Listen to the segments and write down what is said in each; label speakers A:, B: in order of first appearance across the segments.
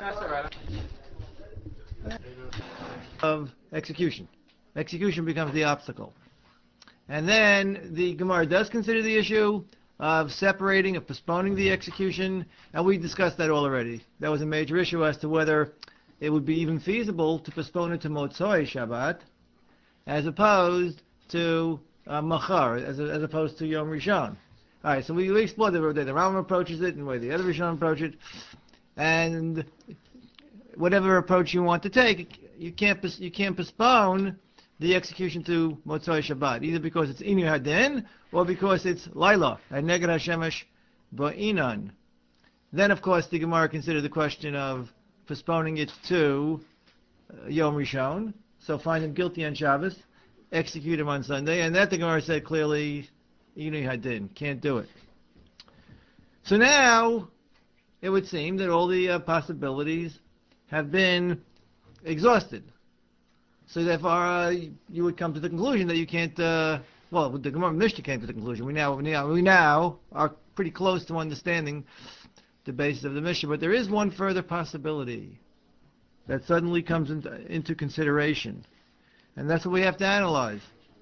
A: Of execution. Execution becomes the obstacle. And then the Gemara does consider the issue of separating, of postponing the execution, and we discussed that already. That was a major issue as to whether it would be even feasible to postpone it to Motzoi Shabbat, as opposed to Machar, as opposed to Yom Rishon. Alright, so we explored the way the Rambam approaches it, and the way the other Rishon approach it, and whatever approach you want to take, you can't postpone the execution to Motzoi Shabbat, either because it's Inu Hadin, or because it's Laila, and Neged HaShemesh Ba'inan. Then, of course, the Gemara considered the question of postponing it to Yom Rishon, so find him guilty on Shabbos, execute him on Sunday, and that the Gemara said clearly, Inu Hadin, can't do it. So now, it would seem that all the possibilities have been exhausted. So therefore, you would come to the conclusion that you can't. The Gemara Mishnah came to the conclusion. We now are pretty close to understanding the basis of the Mishnah, but there is one further possibility that suddenly comes into consideration, and that's what we have to analyze.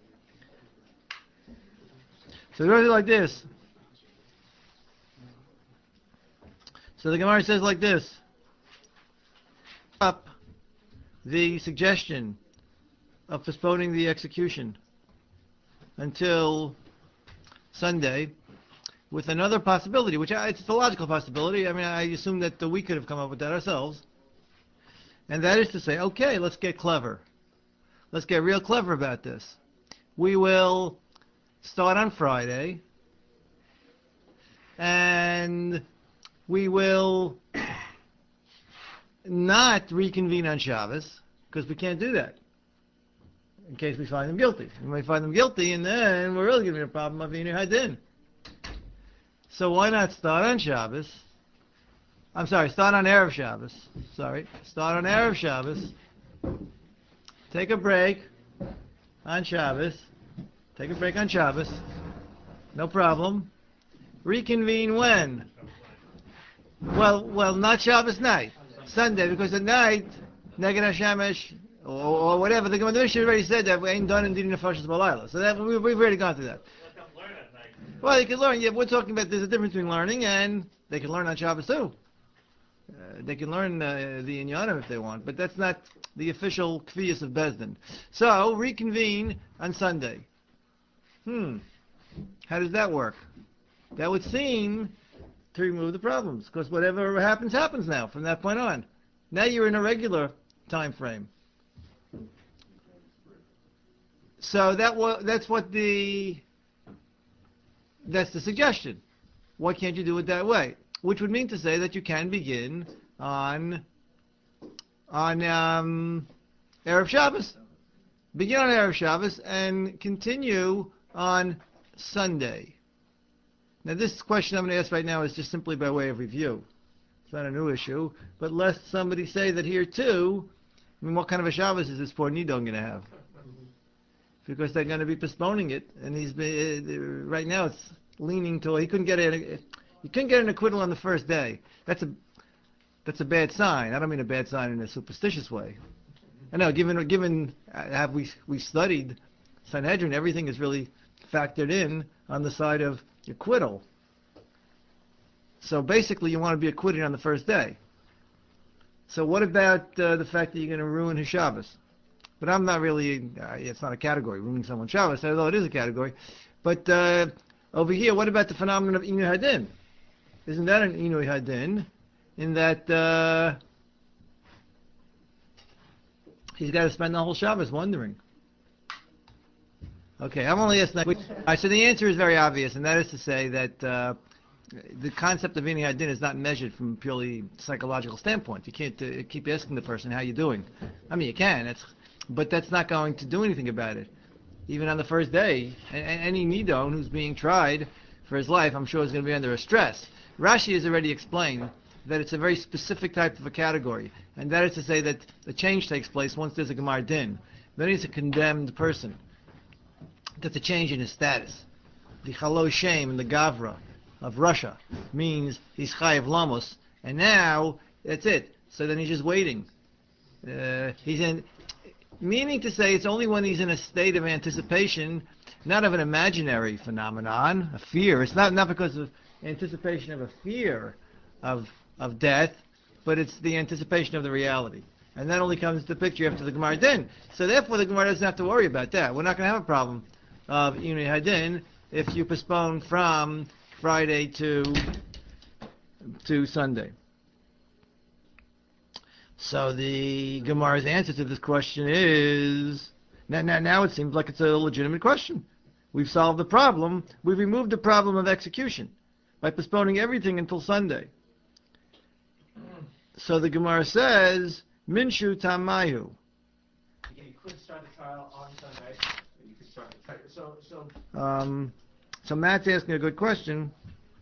A: So it goes like this. So the Gemara says like this. Up the suggestion of postponing the execution until Sunday with another possibility, which it's a logical possibility. I mean, I assume that we could have come up with that ourselves. And that is to say, okay, let's get clever. Let's get real clever about this. We will start on Friday, and we will not reconvene on Shabbos, because we can't do that, in case we find them guilty. We may find them guilty, and then we're really giving a problem of Inu Hadin. So why not start on Shabbos? Start on Erev Shabbos. Start on Erev Shabbos. Take a break on Shabbos. No problem. Reconvene when? Well, not Shabbos night. Sunday, because at night, Neged HaShemesh, or whatever, the Mishnah already said that we ain't done in Dinin Nefashos B'Layla. So that we've already gone through that. Well, they can learn. Yeah, we're talking about there's a difference between learning and they can learn on Shabbos too. They can learn the Inyanim if they want, but that's not the official Kfiyas of Bezdin. So, reconvene on Sunday. How does that work? That would seem to remove the problems, because whatever happens now from that point on. Now you're in a regular time frame. So that's the suggestion. Why can't you do it that way? Which would mean to say that you can begin on Erev Shabbos. Begin on Erev Shabbos and continue on Sunday. Now this question I'm going to ask right now is just simply by way of review. It's not a new issue, but lest somebody say that here too, what kind of a Shabbos is this poor Nidon going to have? Because they're going to be postponing it, and right now it's leaning to, he couldn't get an acquittal on the first day. That's a bad sign. I don't mean a bad sign in a superstitious way. I know, given have we studied Sanhedrin, everything is really factored in on the side of acquittal. So basically you want to be acquitted on the first day. So what about the fact that you're going to ruin his Shabbos? But I'm not really, it's not a category, ruining someone's Shabbos, although it is a category. But over here, what about the phenomenon of Inu Hadin? Isn't that an Inu Hadin? In that he's got to spend the whole Shabbos wondering. Okay, I'm only asking that. So the answer is very obvious, and that is to say that the concept of Inu Hadin is not measured from a purely psychological standpoint. You can't keep asking the person, how you doing? I mean, you can, but that's not going to do anything about it. Even on the first day, any Nidon who's being tried for his life, I'm sure is going to be under a stress. Rashi has already explained that it's a very specific type of a category, and that is to say that the change takes place once there's a Gemar Din. Then he's a condemned person. That's a change in his status. The Chalo Shem and the Gavra of Russia means he's Chayiv Lamos, and now that's it. So then he's just waiting. Meaning to say it's only when he's in a state of anticipation, not of an imaginary phenomenon, a fear. It's not because of anticipation of a fear of death, but it's the anticipation of the reality. And that only comes to picture after the Gemara Din. So therefore the Gemara doesn't have to worry about that. We're not going to have a problem of Inui Hadin if you postpone from Friday to Sunday. So the Gemara's answer to this question is, now it seems like it's a legitimate question. We've solved the problem. We've removed the problem of execution by postponing everything until Sunday. So the Gemara says, Minshu Tamayu.
B: You could start the trial on Sunday. You could start the trial.
A: So Matt's asking a good question.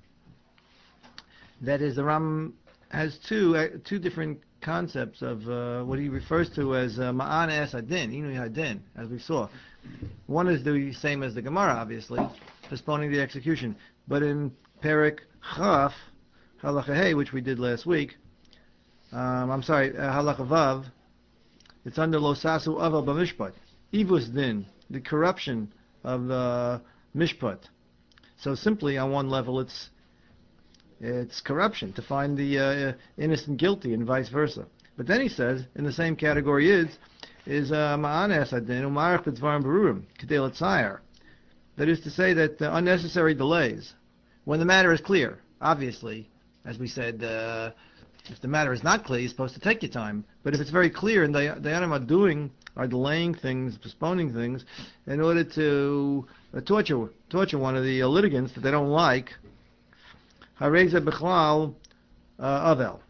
A: That is, the Ram has two different concepts of what he refers to as Ma'an Es Hadin, Inui Hadin, as we saw. One is the same as the Gemara, obviously, postponing the execution. But in Perek Chaf, Halacha Hey, which we did last week, Halacha Vav, it's under Lo Sasu Aval B'Mishpat. Ivus Din, the corruption of the Mishpat. So simply, on one level, it's corruption to find the innocent guilty and vice versa. But then he says, in the same category is Ma'an Es Hadin U'Marach B'Dvarim Berurim K'dei L'Tzayer. That is to say that unnecessary delays, when the matter is clear, obviously, as we said, if the matter is not clear, you're supposed to take your time. But if it's very clear and the Dayanim are delaying things, postponing things, in order to torture one of the litigants that they don't like, Hareza B'chlal Avel.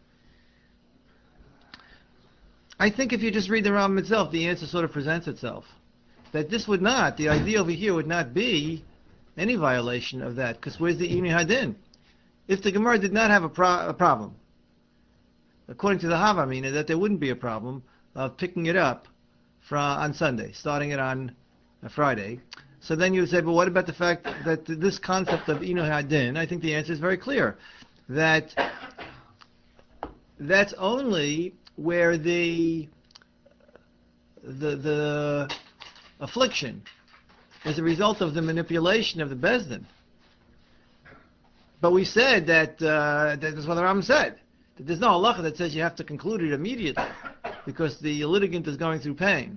A: I think if you just read the Rambam itself, the answer sort of presents itself. That this would not, the idea over here would not be any violation of that, because where's the Inui Hadin? If the Gemara did not have a problem, according to the Havamina, that there wouldn't be a problem of picking it up on Sunday, starting it on a Friday. So then you would say, but what about the fact that this concept of Inui Hadin, I think the answer is very clear, that that's only where the affliction is a result of the manipulation of the Bezdin. But we said that's what the Rambam said. That there's no halacha that says you have to conclude it immediately because the litigant is going through pain.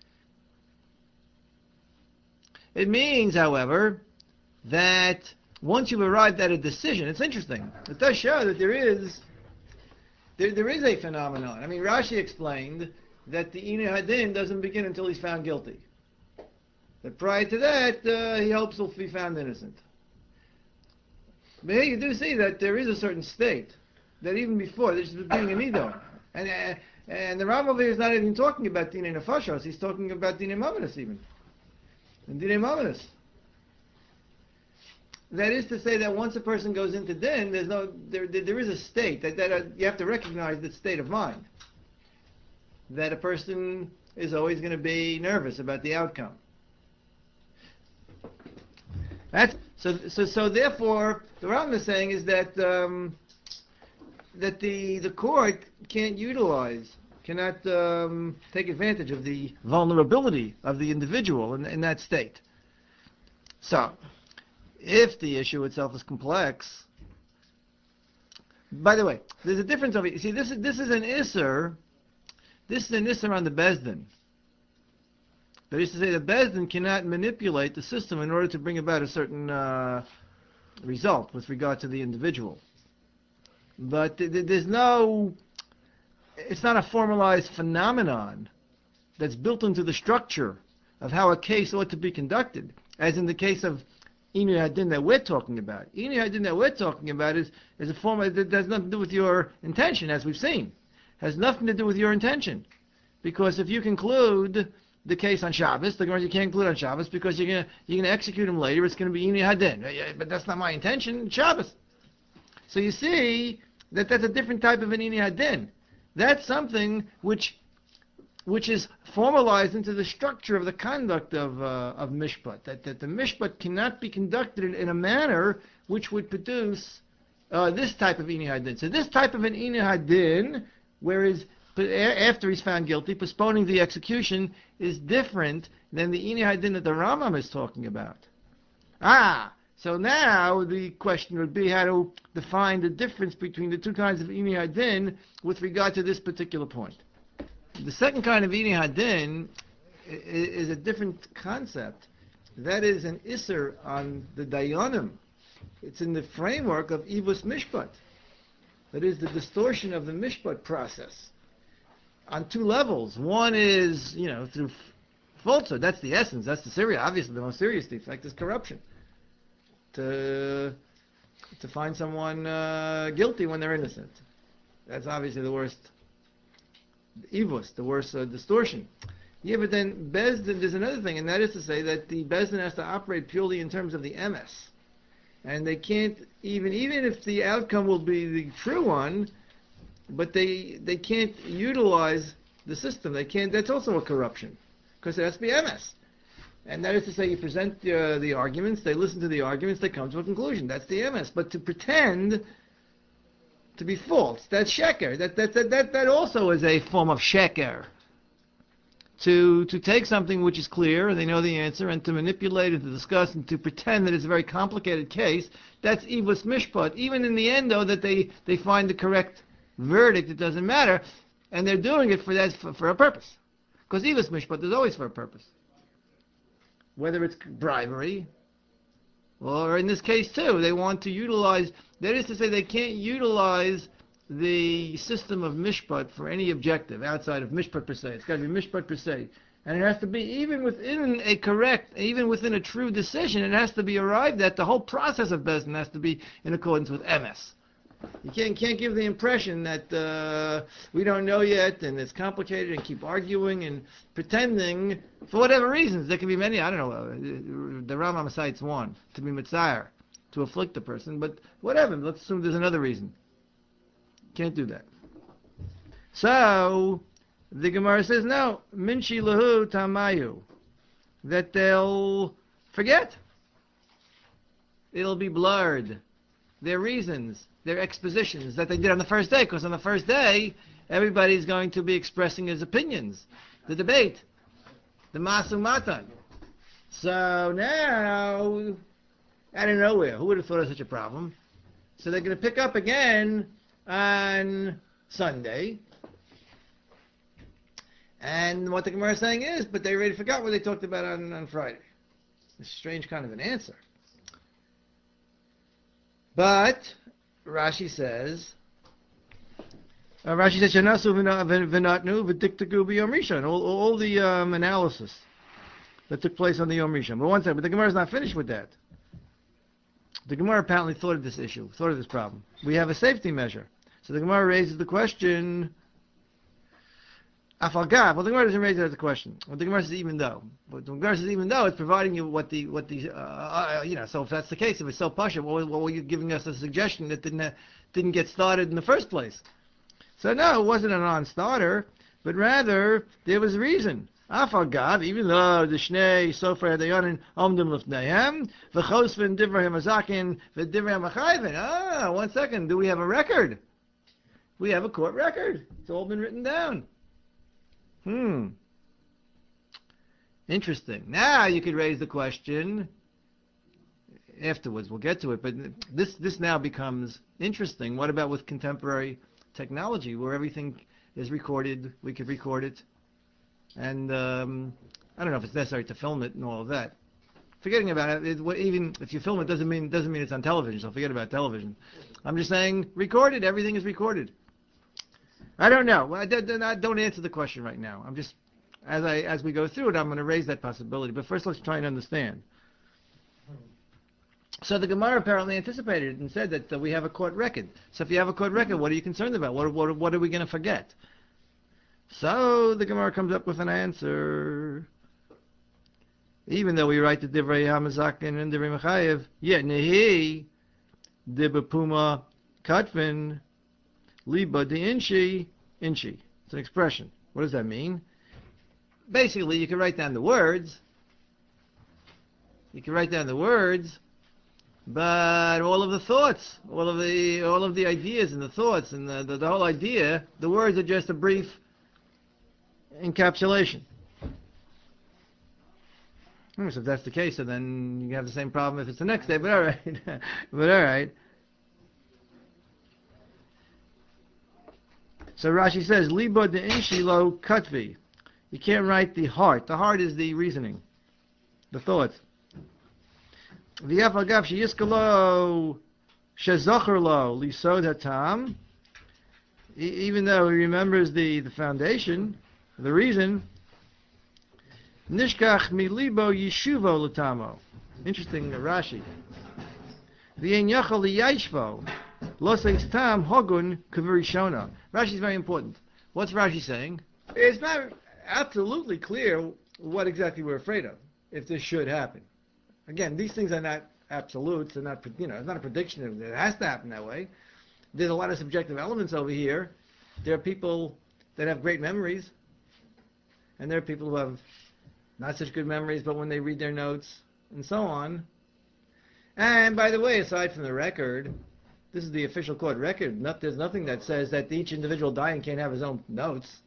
A: It means, however, that once you've arrived at a decision, it's interesting. It does show that there is a phenomenon. I mean, Rashi explained that the Inui Hadin doesn't begin until he's found guilty. That prior to that, he hopes he'll be found innocent. But here you do see that there is a certain state that even before, this is being a nidon. And the Rambam over here is not even talking about Dinei Nefashos, he's talking about Dinei Mamonos even. And Dinei Mamonos. That is to say that once a person goes into din, there is a state that you have to recognize the state of mind. That a person is always going to be nervous about the outcome. So therefore, the Rambam is saying is that that the court cannot take advantage of the vulnerability of the individual in that state. So, if the issue itself is complex, by the way, there's a difference over here. See, this is an Isser. This is an Isser on the Bezdin. That is to say, the Bezdin cannot manipulate the system in order to bring about a certain result with regard to the individual. But it's not a formalized phenomenon that's built into the structure of how a case ought to be conducted, as in the case of Inui Hadin that we're talking about. Inui Hadin that we're talking about is a form that has nothing to do with your intention, as we've seen. Has nothing to do with your intention. Because if you conclude the case on Shabbos, you can't conclude on Shabbos because you're gonna execute him later, it's going to be Inui Hadin. But that's not my intention, it's Shabbos. So you see that that's a different type of an Inui Hadin. That's something which is formalized into the structure of the conduct of Mishpat. That the Mishpat cannot be conducted in a manner which would produce this type of Inui Hadin. So this type of an Inui Hadin Whereas after he's found guilty, postponing the execution is different than the Ini Hadin that the Rambam is talking about. So now the question would be how to define the difference between the two kinds of Ini Hadin with regard to this particular point. The second kind of Ini Hadin is a different concept. That is an Isser on the Dayanim. It's in the framework of Ivus Mishpat. That is the distortion of the Mishpat process on two levels. One is, through falsehood. That's the essence. That's the serious. Obviously, the most serious defect is corruption. To find someone guilty when they're innocent. That's obviously the worst Ivus, the worst distortion. Yeah, but then Bezdin, there's another thing, and that is to say that the Bezdin has to operate purely in terms of the MS. And they can't, even if the outcome will be the true one, but they can't utilize the system. They can't, that's also a corruption, because it has to be MS. And that is to say, you present the arguments, they listen to the arguments, they come to a conclusion. That's the MS. But to pretend to be false, that's sheker. That also is a form of sheker. To take something which is clear, and they know the answer, and to manipulate and to discuss and to pretend that it's a very complicated case, that's Ivus Mishpat. Even in the end, though, that they find the correct verdict, it doesn't matter, and they're doing it for a purpose. Because Ivus Mishpat is always for a purpose. Whether it's bribery, or in this case too, they want to utilize, that is to say, they can't utilize the system of mishpat for any objective outside of mishpat per se. It's got to be mishpat per se. And it has to be, even within a true decision, it has to be arrived at, the whole process of Bezdin has to be in accordance with MS. You can't give the impression that we don't know yet, and it's complicated, and keep arguing and pretending, for whatever reasons. There can be many, I don't know, the Rambam cites one, to be mitzayir, to afflict the person, but whatever, let's assume there's another reason. Can't do that. So, the Gemara says, no, minchi lahu tamayu, that they'll forget. It'll be blurred. Their reasons, their expositions that they did on the first day, because on the first day, everybody's going to be expressing his opinions, the debate, the masu matan. So now, out of nowhere, who would have thought of such a problem? So they're going to pick up again on Sunday, and what the Gemara is saying is, but they already forgot what they talked about on Friday. It's a strange kind of an answer. But Rashi says, "Shanasu v'natnu v'diktagu b'yom rishon." All the analysis that took place on the Yom Rishon. But one second, but the Gemara is not finished with that. The Gemara apparently thought of this issue, thought of this problem. We have a safety measure. So the Gemara raises the question, Afalgav. Well, the Gemara doesn't raise it as a question. Well, the Gemara says even though. But the Gemara says even though, it's providing you so if that's the case, if it's so pasha, what were you giving us a suggestion that didn't get started in the first place? So no, it wasn't a non-starter, but rather, there was a reason. Afalgav, even though the Shnei Sofer Dayanin Omdim Lefneihem, V'chosvin Divrei Mazakin, V'divrei Machayvin. 1 second, do we have a record? We have a court record. It's all been written down. Interesting. Now you could raise the question afterwards. We'll get to it, but this now becomes interesting. What about with contemporary technology, where everything is recorded? We could record it, and I don't know if it's necessary to film it and all of that. Forgetting about it, even if you film it doesn't mean it's on television. So forget about television. I'm just saying, recorded. Everything is recorded. I don't know. I don't answer the question right now. I'm just, as we go through it, I'm going to raise that possibility. But first, let's try and understand. So the Gemara apparently anticipated it and said that we have a court record. So if you have a court record, what are you concerned about? What are we going to forget? So the Gemara comes up with an answer. Even though we write the Divrei Hamazakin and Divrei Mechayev, yet Nehi Dibapuma Katvin Liba de Inchi. It's an expression. What does that mean? Basically, you can write down the words. but all of the thoughts, all of the ideas and the thoughts and the whole idea, the words are just a brief encapsulation. So if that's the case, so then you have the same problem if it's the next day. But all right, but all right. So Rashi says, "Libo de inshi lo katvi." You can't write the heart. The heart is the reasoning, the thoughts. V'yaf agav sheyiskalo shezocher lo lisod hatam. Even though he remembers the foundation, the reason. Nishkach milibo yishuvo latamo. Interesting, Rashi. V'yen yachal liyashvo lo seis tam hogun kavirishona. Rashi is very important. What's Rashi saying? It's not absolutely clear what exactly we're afraid of if this should happen. Again, these things are not absolutes. They're not, it's not a prediction. It has to happen that way. There's a lot of subjective elements over here. There are people that have great memories, and there are people who have not such good memories, but when they read their notes, and so on. And by the way, aside from the record, this is the official court record. There's nothing that says that each individual dying can't have his own notes.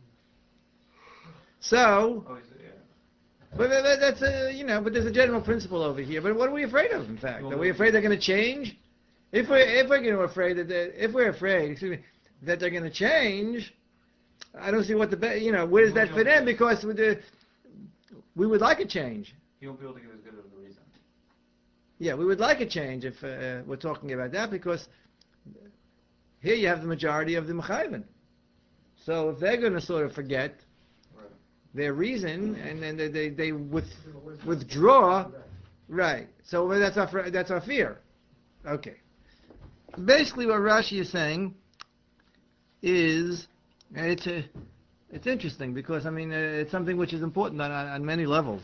A: So, but that's but there's a general principle over here. But what are we afraid of? In fact, are we afraid they're going to change? If we're afraid that they're going to change, I don't see what where does that fit in? Because we would like a change.
B: You won't be able to give as good of a reason.
A: Yeah, we would like a change if we're talking about that, because here you have the majority of the Mechayven. So if they're going to sort of forget their reason and then they withdraw, right? So that's our fear. Okay. Basically, what Rashi is saying is, and it's interesting because it's something which is important on many levels.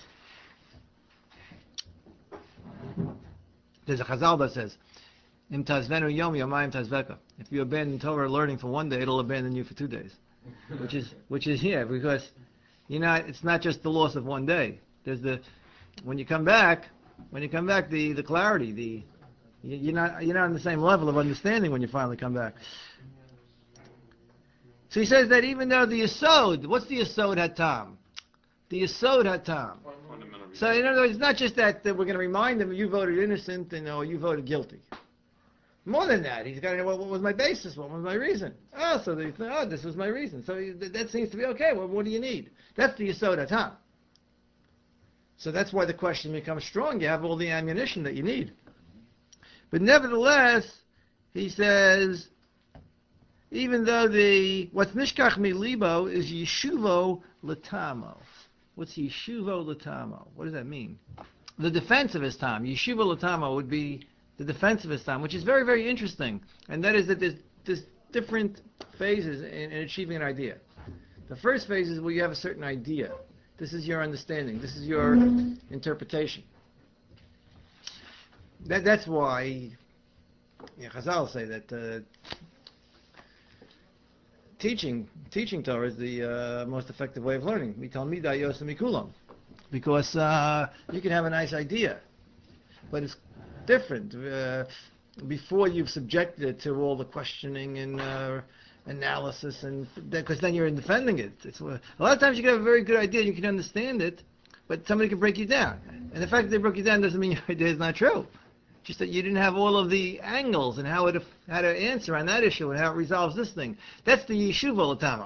A: There's a Chazal that says, "Im tazvenu yom yomayim tazveka." If you abandon Torah learning for one day, it'll abandon you for 2 days. Which is here because it's not just the loss of one day. There's when you come back, the clarity, you're not on the same level of understanding when you finally come back. So he says that even though the Yesod, what's the Yesod Hatam? The Yesod Hatam. So in other words, it's not just that we're going to remind them you voted innocent or you voted guilty. More than that, he's got to know what was my basis, what was my reason. So this was my reason. So that seems to be okay. Well, what do you need? That's the Yesod Hatam. So that's why the question becomes strong. You have all the ammunition that you need. But nevertheless, he says, even though what's nishkach milibo is yeshuvo latamo. What's yeshuvo latamo? What does that mean? The defense of his time. Yeshuvo latamo would be the defense of his time, which is very, very interesting. And that is that there's different phases in achieving an idea. The first phase is where you have a certain idea. This is your understanding. This is your interpretation. That's why Chazal say that teaching Torah is the most effective way of learning. Because you can have a nice idea, but it's different before you've subjected it to all the questioning and analysis, and because then you're defending it. A lot of times you can have a very good idea and you can understand it, but somebody can break you down. And the fact that they broke you down doesn't mean your idea is not true. Just that you didn't have all of the angles and how to answer on that issue and how it resolves this thing. That's the Yeshuva Latamo,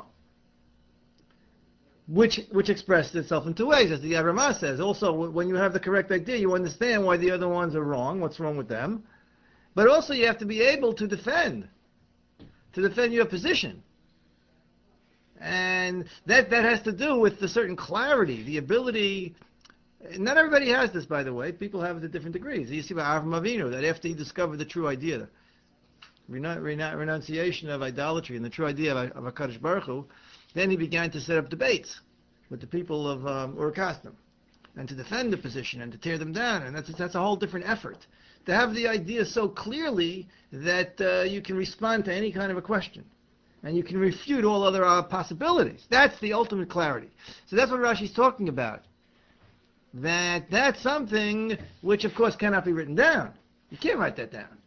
A: which expressed itself in 2 ways, as the Abraham says. Also, when you have the correct idea, you understand why the other ones are wrong, what's wrong with them. But also you have to be able to defend your position. And that has to do with the certain clarity, the ability. Not everybody has this, by the way. People have it to different degrees. You see by Avraham Avinu, that after he discovered the true idea, renunciation of idolatry and the true idea of HaKadosh Baruch Hu, then he began to set up debates with the people of Ur-Kasdim, and to defend the position and to tear them down. And that's a whole different effort. To have the idea so clearly that you can respond to any kind of a question. And you can refute all other possibilities. That's the ultimate clarity. So that's what Rashi's talking about. That's something which, of course, cannot be written down. You can't write that down.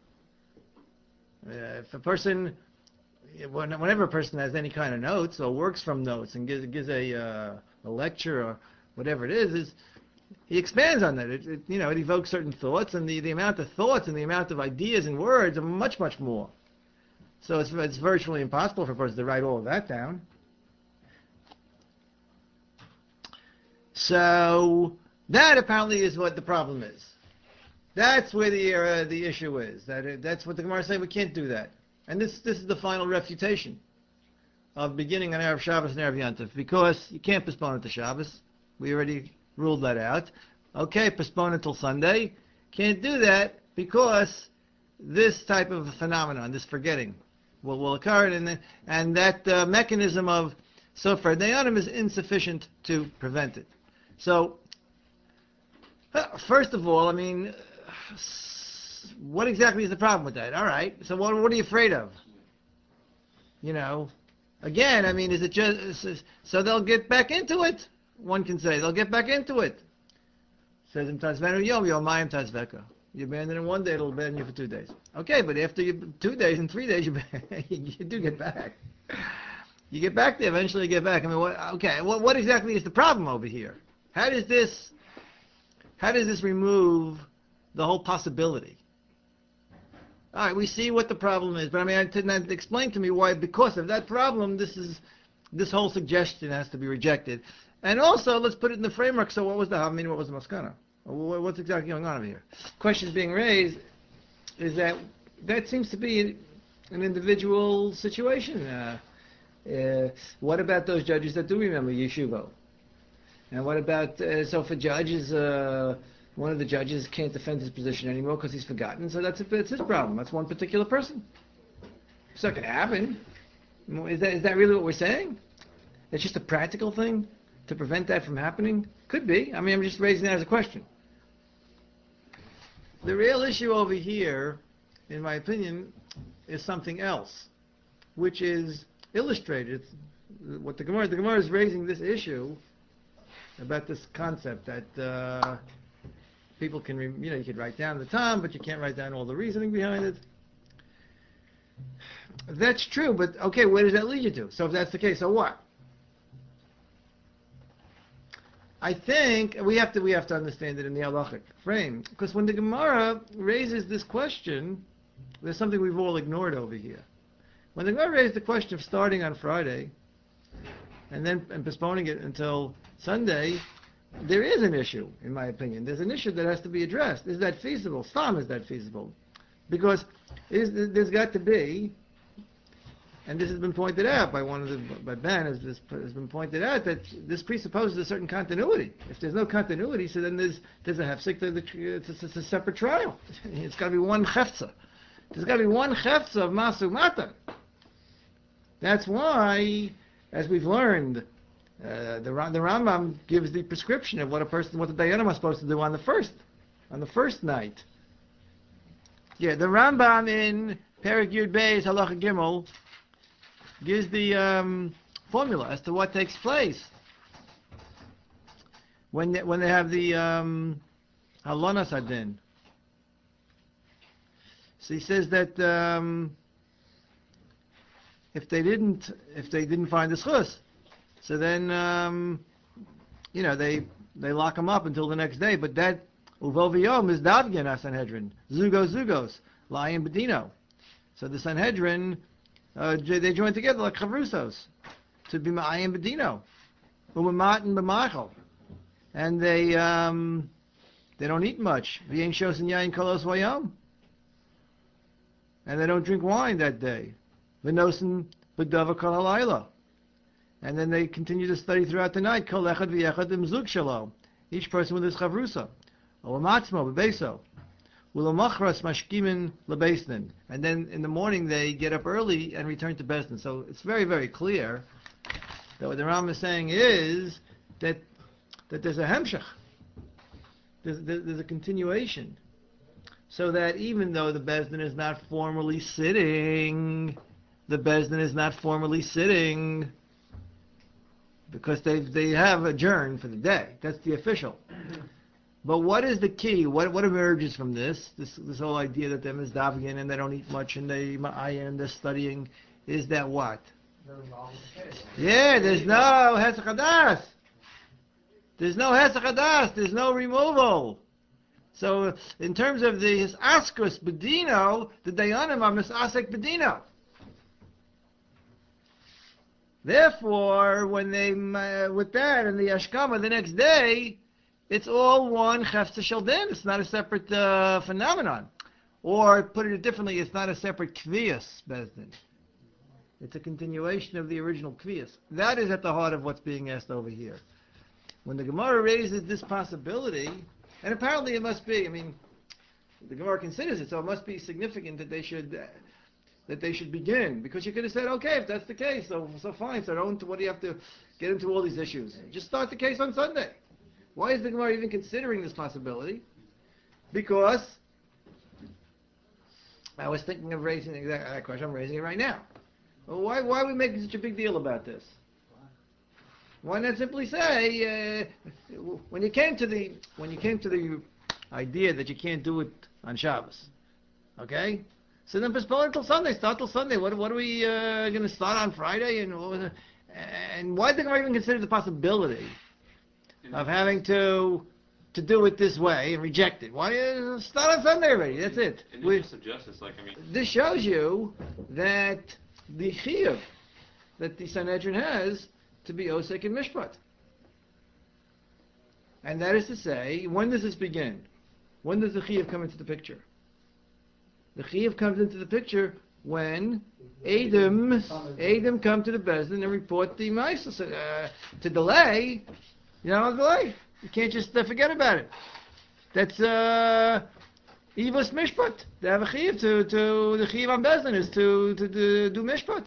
A: If a person, whenever a person has any kind of notes or works from notes and gives a lecture or whatever it is he expands on that. It evokes certain thoughts, and the amount of thoughts and the amount of ideas and words are much, much more. So it's virtually impossible for a person to write all of that down. So that apparently is what the problem is. That's where the issue is. That's what the Gemara is saying. We can't do that. And this is the final refutation of beginning on Erev Shabbos and Erev Yontif, because you can't postpone it to Shabbos. We already ruled that out. Okay, postpone it till Sunday. Can't do that because this type of phenomenon, this forgetting, will occur, and that mechanism of Sofer Dayanim is insufficient to prevent it. So, first of all, what exactly is the problem with that? All right, so what are you afraid of? Again, is it just so they'll get back into it? One can say they'll get back into it. Says in Tazvenu Yom Yomayim Tazveka. You abandon it one day, it'll abandon you for 2 days. Okay, but after 2 days and 3 days, you do get back. You get back there, eventually you get back. What exactly is the problem over here? How does this remove the whole possibility? All right, we see what the problem is, but I did not explain to me why, because of that problem, this whole suggestion has to be rejected. And also, let's put it in the framework. So what was the Havamina, what was the Maskana? What's exactly going on over here? Questions being raised is that seems to be an individual situation. What about those judges that do remember Yeshuvo? And what about, so for judges, one of the judges can't defend his position anymore because he's forgotten, so it's his problem. That's one particular person. So it could happen. Is that really what we're saying? It's just a practical thing to prevent that from happening? Could be. I'm just raising that as a question. The real issue over here, in my opinion, is something else, which is illustrated. What the Gemara is raising this issue about this concept that people can, you could write down the time, but you can't write down all the reasoning behind it. That's true, but okay, where does that lead you to? So if that's the case, so what? I think we have to understand it in the halachic frame, because when the Gemara raises this question, there's something we've all ignored over here. When the Gemara raised the question of starting on Friday and postponing it until Sunday, there is an issue, in my opinion. There's an issue that has to be addressed. Is that feasible? Stam, is that feasible? Because there's got to be, and this has been pointed out by Ben, has been pointed out that this presupposes a certain continuity. If there's no continuity, so then there's a hefsek, it's a separate trial. It's got to be one hefza. There's got to be one hefza of masu matan. That's why, as we've learned, the Rambam gives the prescription of what the Dayanim are supposed to do on the first night. Yeah, the Rambam in Perek Yud Beis Halacha Gimel gives the formula as to what takes place when they have the Halonas Adin. So he says that if they didn't find the schus, so then they lock them up until the next day. But that Uvoviyom is Davgen Sanhedrin, Zugos, Lion Bedino. So the Sanhedrin, they join together like Chavrusos to be Ma'ayim Bedino, Umamat and B'Machal, and they don't eat much. V'yein shos and yain kolos vayom, and they don't drink wine that day. V'nosen b'dava kol halayla, and then they continue to study throughout the night. Kol echad v'yechad imzug shalom, each person with his chavrusa. Olamatzmo b'beso. Ulamachras mashkimin lebeisnin, and then in the morning they get up early and return to Besdin. So it's very, very clear that what the Rambam is saying is that there's a hemshech, there's a continuation, so that even though the Besdin is not formally sitting, because they have adjourned for the day. That's the official. But what is the key? What emerges from this? This whole idea that they're misdavian and they don't eat much and they're studying, is that what?
B: They're involved with the case.
A: Yeah, there's no hesach hadas. There's no hesach hadas. There's no removal. So in terms of the askus bedino, the dayanim are misasek bedino. Therefore, when they with that and the ashkama the next day, it's all one chefza shel din. It's not a separate phenomenon. Or, put it differently, it's not a separate kviyas bezdin. It's a continuation of the original kviyas. That is at the heart of what's being asked over here. When the Gemara raises this possibility, and apparently it must be, the Gemara considers it, so it must be significant that they should begin. Because you could have said, okay, if that's the case, so fine, so what do you have to get into all these issues? Just start the case on Sunday. Why is the Gemara even considering this possibility? Because I was thinking of raising that question. I'm raising it right now. Well, why are we making such a big deal about this? Why not simply say when you came to the idea that you can't do it on Shabbos, okay? So then postpone it till Sunday. Start till Sunday. What are we going to start on Friday? And why did I even consider the possibility of having to do it this way and reject it? Why start on Sunday already? That's it. This shows you that the chiyuv that the Sanhedrin has to be osek and mishpat, and that is to say, when does this begin? When does the chiyuv come into the picture? The chiyuv comes into the picture when Edom come to the Bezdin and report the ma'isa. To delay, delay. You can't just forget about it. That's Ivos Mishpat. They have a chiyuv to the chiyuv on Bezdin is to do Mishpat.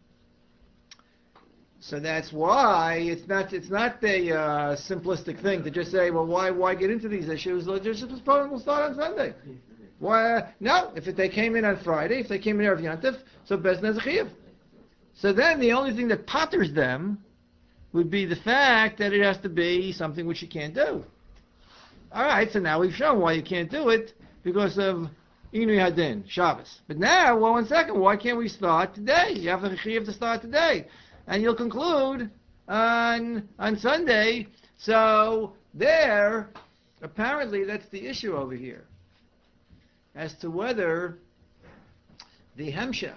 A: So that's why it's not a simplistic thing to just say, well, why get into these issues? Just postpone. We'll start on Sunday. Why? No. If they came in on Friday, if they came in Erev Yantif, so Bezdin has a chiyuv. So then the only thing that potters them would be the fact that it has to be something which you can't do. All right, so now we've shown why you can't do it, because of Inui Hadin, Shabbos. But now, well, 1 second, why can't we start today? You have the chiyuv to start today. And you'll conclude on Sunday. So there, apparently that's the issue over here, as to whether the hemshech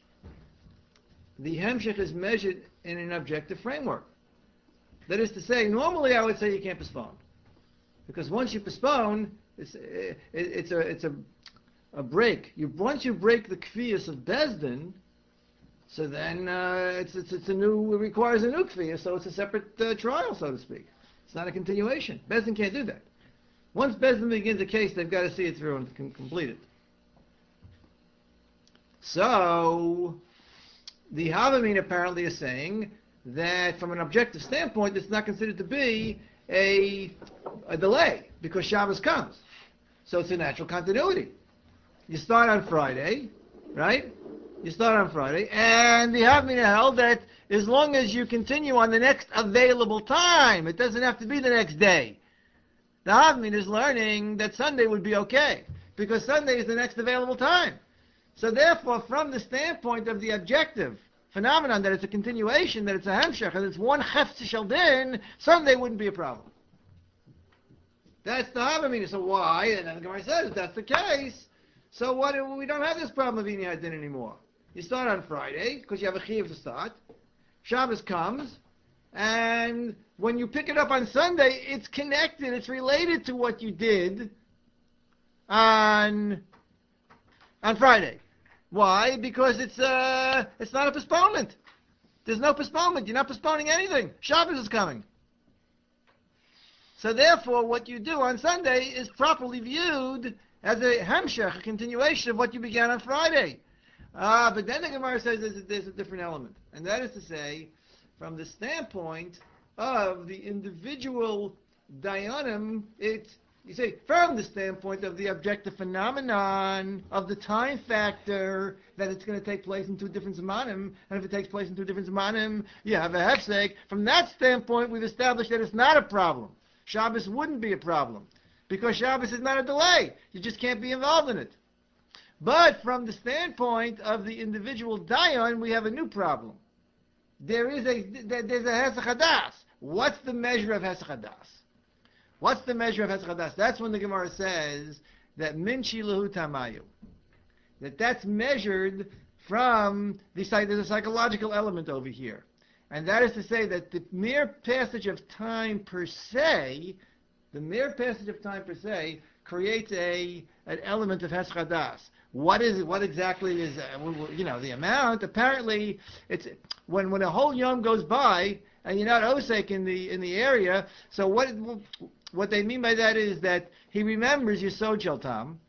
A: is measured in an objective framework. That is to say, normally I would say you can't postpone, because once you postpone, it's a break. Once you break the kviyas of Bezdin, so then it requires a new kviyah, so it's a separate trial, so to speak. It's not a continuation. Bezdin can't do that. Once Bezdin begins a case, they've got to see it through and complete it. So the Havamin apparently is saying that from an objective standpoint, it's not considered to be a delay, because Shabbos comes. So it's a natural continuity. You start on Friday, right? You start on Friday, and the Havamin held that as long as you continue on the next available time, it doesn't have to be the next day. The Havamin is learning that Sunday would be okay, because Sunday is the next available time. So therefore, from the standpoint of the objective phenomenon, that it's a continuation, that it's a hemshech, and it's one chefza shel din, Sunday wouldn't be a problem. That's the Havamin. So why? And then the Gemara says, if that's the case, so we don't have this problem of Inui Hadin anymore. You start on Friday, because you have a chiyuv to start. Shabbos comes, and when you pick it up on Sunday, it's connected, it's related to what you did on Friday. Why? Because it's not a postponement. There's no postponement. You're not postponing anything. Shabbos is coming. So therefore, what you do on Sunday is properly viewed as a hemshech, a continuation of what you began on Friday. But then the Gemara says there's a different element. And that is to say, from the standpoint of the individual dayanim, you say, from the standpoint of the objective phenomenon of the time factor, that it's going to take place in two different zamanim, and if it takes place in two different zamanim, you have a hefsek. From that standpoint, we've established that it's not a problem. Shabbos wouldn't be a problem. because Shabbos is not a delay. You just can't be involved in it. But from the standpoint of the individual dayan, we have a new problem. There's a hesach hadas. What's the measure of hesach hadas? What's the measure of hesach hadas? That's when the Gemara says that min shilahu tamayu. That's measured from there's a psychological element over here. And that is to say that the mere passage of time per se, creates an element of hesach hadas. What is it? What exactly is the amount? Apparently, it's when a whole yom goes by and you're not osek in the area. So what they mean by that is that he remembers Yesod Shel Tam.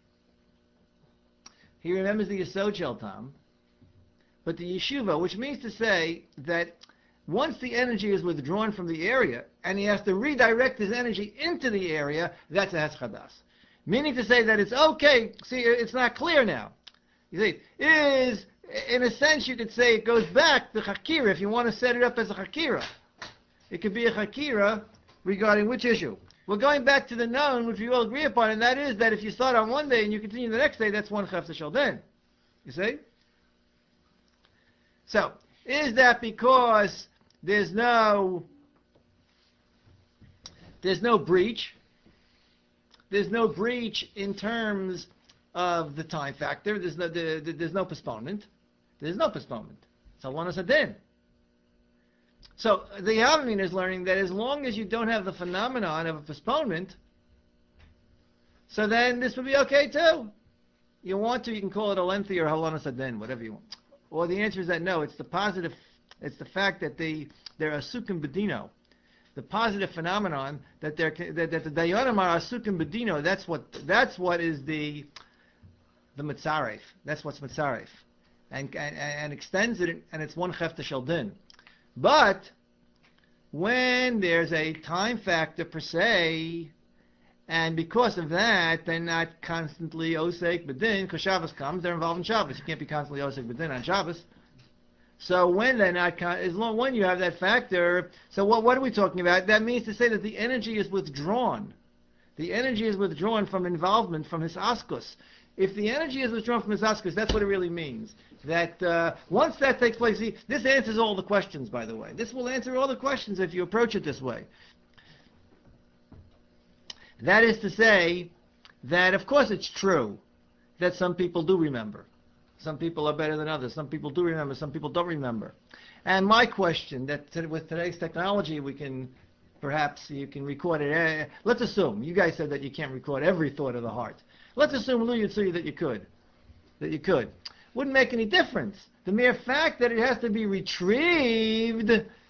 A: He remembers the Yesod Shel Tam, but the yeshiva, which means to say that once the energy is withdrawn from the area and he has to redirect his energy into the area, that's a hesach hadas. Meaning to say that it's okay. See, it's not clear now. You see, in a sense, you could say it goes back to Hakira if you want to set it up as a Hakira. It could be a Hakira regarding which issue? We're going back to the known, which we all agree upon, and that is that if you start on one day and you continue the next day, that's one Chafta Shel Din. You see? So, is that because there's no breach? There's no breach in terms of the time factor. There's no postponement. There's no postponement. So one is a din. So the Yavmin is learning that as long as you don't have the phenomenon of a postponement, so then this would be okay too. You want to, you can call it a lengthy or halanas adin, whatever you want. Or the answer is that no, it's the positive. It's the fact that they're asukim bedino. The positive phenomenon that the dayanim are asukim bedino. That's what is the mitzaref. That's what's mitzaref, and extends it, and it's one chefta shel din. But when there's a time factor per se, and because of that, they're not constantly osek bedin, because Shabbos comes, they're involved in Shabbos. You can't be constantly osek bedin on Shabbos. So when they're not, when you have that factor, so what are we talking about? That means to say that the energy is withdrawn. The energy is withdrawn from involvement, from his askus. If the energy is withdrawn from his askus, that's what it really means. That once that takes place, see, this answers all the questions, by the way. This will answer all the questions if you approach it this way. That is to say that, of course, it's true that some people do remember. Some people are better than others. Some people do remember. Some people don't remember. And my question, that with today's technology, you can record it. Let's assume, you guys said that you can't record every thought of the heart. Let's assume, Lu Yitzuyi, that you could. Wouldn't make any difference. The mere fact that it has to be retrieved,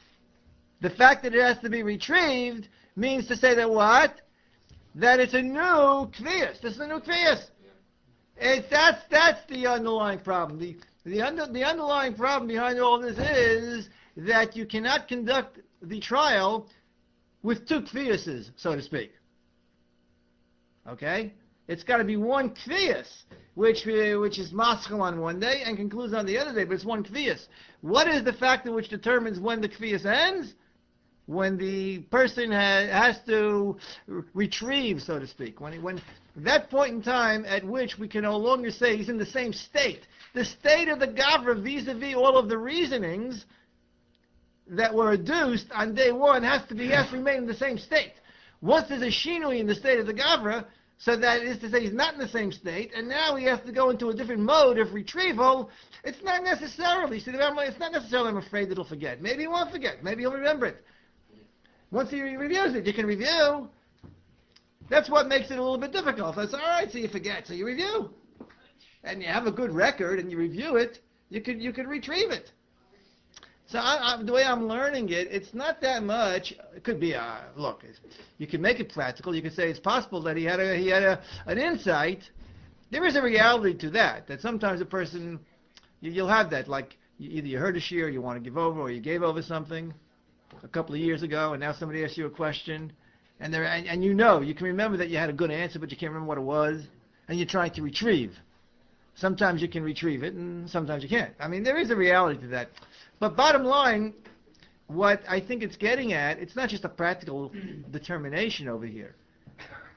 A: means to say that what? That it's a new kviyas. This is a new kviyas. That's the underlying problem. The underlying problem behind all this is that you cannot conduct the trial with two kviyases, so to speak. Okay? It's got to be one kviyas, which is maschal on one day and concludes on the other day, but it's one kviyas. What is the factor which determines when the kviyas ends? When the person has to retrieve, so to speak. When that point in time at which we can no longer say he's in the same state. The state of the Gavra vis-a-vis all of the reasonings that were adduced on day one has to remain in the same state. Once there's a shinui in the state of the Gavra, so that is to say he's not in the same state, and now he has to go into a different mode of retrieval, it's not necessarily, it's not necessarily I'm afraid that he'll forget. Maybe he won't forget. Maybe he'll remember it. Once he reviews it, you can review. That's what makes it a little bit difficult. That's all right, so you forget, so you review. And you have a good record and you review it, you could retrieve it. So the way I'm learning it, it's not that much. It could be, look, you can make it practical. You could say it's possible that he had an insight. There is a reality to that sometimes a person, you'll have that, like either you heard a shiur, you want to give over, or you gave over something a couple of years ago, and now somebody asks you a question, and you can remember that you had a good answer, but you can't remember what it was, and you're trying to retrieve. Sometimes you can retrieve it, and sometimes you can't. I mean, there is a reality to that. But bottom line, what I think it's getting at, it's not just a practical determination over here.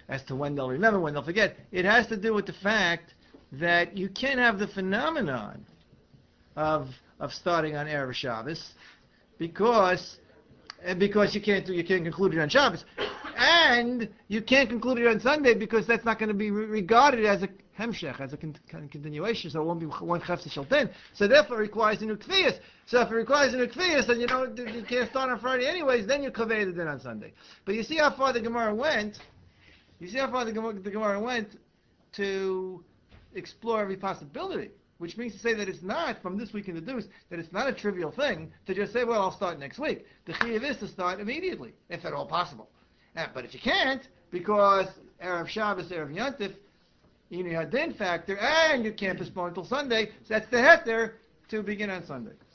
A: as to when they'll remember, when they'll forget. It has to do with the fact that you can't have the phenomenon of starting on Erev Shabbos because you can't conclude it on Shabbos, and you can't conclude it on Sunday because that's not going to be regarded as a hemshech, as a continuation, so it won't be one chefsa shalten. So therefore it requires a new kfiyas. So if it requires a new kfiyas, then you can't start on Friday anyways, then you kaveh it on Sunday. But you see how far the Gemara went? You see how far the Gemara went to explore every possibility, which means to say that it's not, from this we can deduce, that it's not a trivial thing to just say, well, I'll start next week. The chiyuv is to start immediately, if at all possible. But if you can't, because Erev Shabbos, Erev Yantif, you need a din factor, and you can't postpone until Sunday, so that's the heter to begin on Sunday.